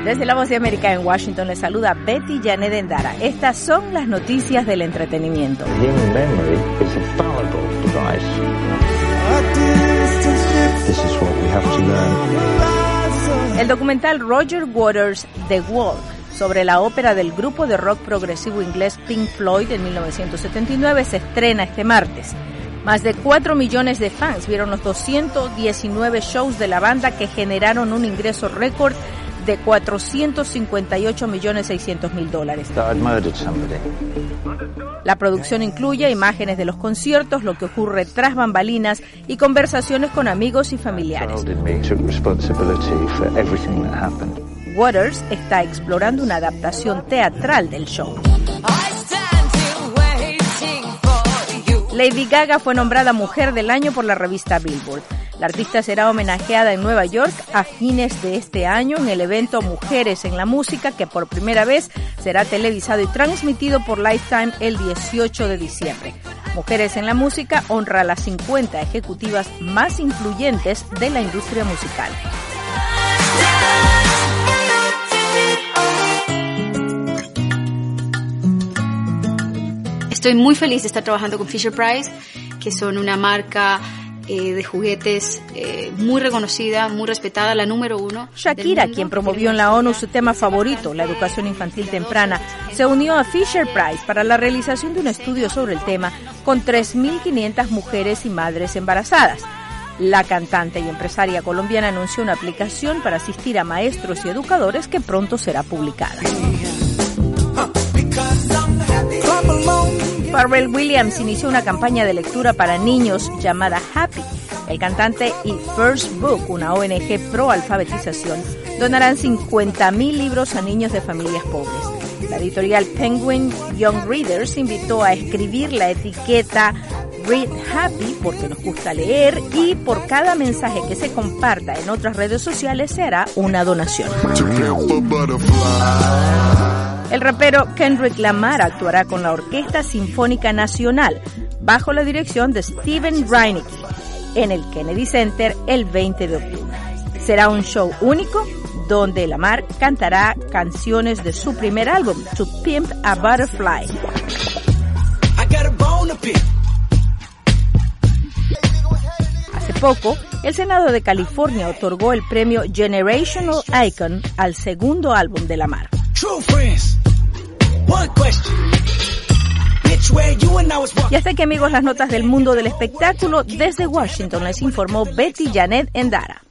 Desde La Voz de América en Washington les saluda Betty Janet Endara. Estas son las noticias del entretenimiento. Human memory is a fallible device. This is what we have to learn. El documental Roger Waters' The Wall, sobre la ópera del grupo de rock progresivo inglés Pink Floyd en 1979, se estrena este martes. Más de 4 millones de fans vieron los 219 shows de la banda que generaron un ingreso récord de $458.600.000. La producción incluye imágenes de los conciertos, lo que ocurre tras bambalinas y conversaciones con amigos y familiares. Waters está explorando una adaptación teatral del show. Lady Gaga fue nombrada Mujer del Año por la revista Billboard. La artista será homenajeada en Nueva York a fines de este año en el evento Mujeres en la Música, que por primera vez será televisado y transmitido por Lifetime el 18 de diciembre. Mujeres en la Música honra a las 50 ejecutivas más influyentes de la industria musical. Estoy muy feliz de estar trabajando con Fisher-Price, que son una marca de juguetes muy reconocida, muy respetada, la número 1. Shakira, quien promovió en la ONU su tema favorito, la educación infantil temprana, se unió a Fisher-Price para la realización de un estudio sobre el tema con 3.500 mujeres y madres embarazadas. La cantante y empresaria colombiana anunció una aplicación para asistir a maestros y educadores que pronto será publicada. Pharrell Williams inició una campaña de lectura para niños llamada Happy. El cantante y First Book, una ONG pro alfabetización, donarán 50.000 libros a niños de familias pobres. La editorial Penguin Young Readers invitó a escribir la etiqueta Read Happy porque nos gusta leer, y por cada mensaje que se comparta en otras redes sociales se hará una donación. El rapero Kendrick Lamar actuará con la Orquesta Sinfónica Nacional bajo la dirección de Steven Reinecke en el Kennedy Center el 20 de octubre. Será un show único donde Lamar cantará canciones de su primer álbum, To Pimp a Butterfly. Hace poco, el Senado de California otorgó el premio Generational Icon al segundo álbum de Lamar. Y hasta aquí, amigos, las notas del mundo del espectáculo. Desde Washington les informó Betty Janet Endara.